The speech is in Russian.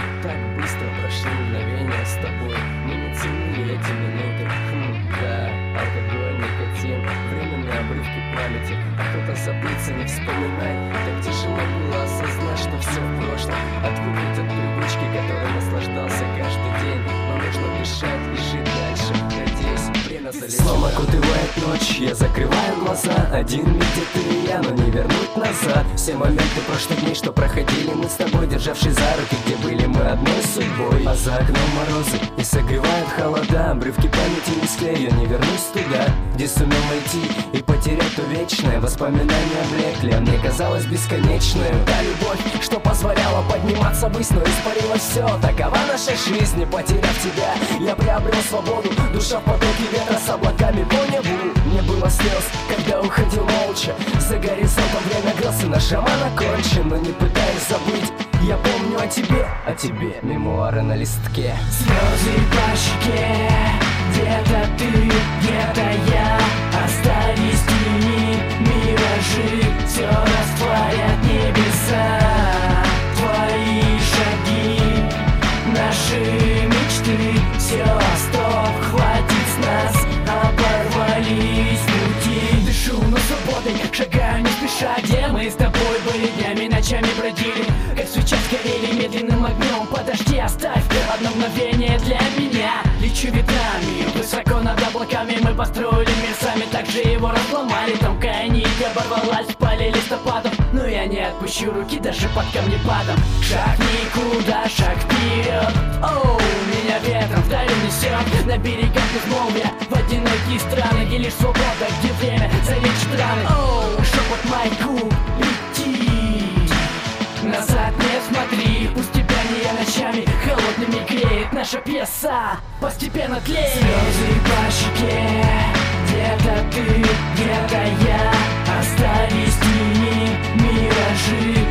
Так быстро прошли мгновения с тобой. Мы не ценили эти минуты. Да, алкоголь, никотин, временные обрывки памяти. Охота забыться, не вспоминать. Так тяжело было осознать, что все в прошлом. Отвыкнуть от привычки, которой наслаждался каждый день. Но нужно дышать и жить дальше. Надеюсь, время залечит. Снова окутывает ночь, я закрываю глаза. Один миг, где ты и я, но не вернуть назад. Все моменты прошлых дней, что проходили мы с тобой, державшись за руки, где были мы одной судьбой. А за окном морозы и согревают холода. Обрывки памяти не склею, не вернусь туда, где сумел найти и потерять то вечное. Воспоминания блекли, а мне казалось бесконечной. Та любовь, что позволяла подниматься ввысь, но испарила все. Такова наша жизнь, не потеряв тебя, я приобрел свободу. Душа в потоке ветра с облаками по небу. Не было слез, когда уходил молча. За горизонтом время грез, и наш роман окончен. Но не пытаюсь забыть, я помню о тебе, мемуары на листке. Слезы по щеке, где-то ты, где-то я. Остались тени, миражи, все растворят небеса. Твои шаги, наши мечты, все стоп, хватит с нас, оборвались пути. Дышу на свободой, шагаю не спеша, где мы с тобой были днями, ночами бродили, как свеча сгорели медленным огнем. Подожди, оставь одно мгновение для меня. Лечу ветрами, высоко над облаками. Мы построили мир сами, так же его разломали. Тонкая нить оборвалась в пале листопадом, но я не отпущу руки даже под камнепадом. Шаг никуда, шаг вперед. Оу, меня ветром вдаль несет. На берегах безмолвия, в одинокие страны, где лишь свобода, где время залечит раны. Оу, шепот моих губ, лети, назад не смотри. Пусть тебя не я ночами холодными греет наша пьеса, постепенно тлеет. Слезы по щеке, где-то ты, где-то я. Остались тени, миражи,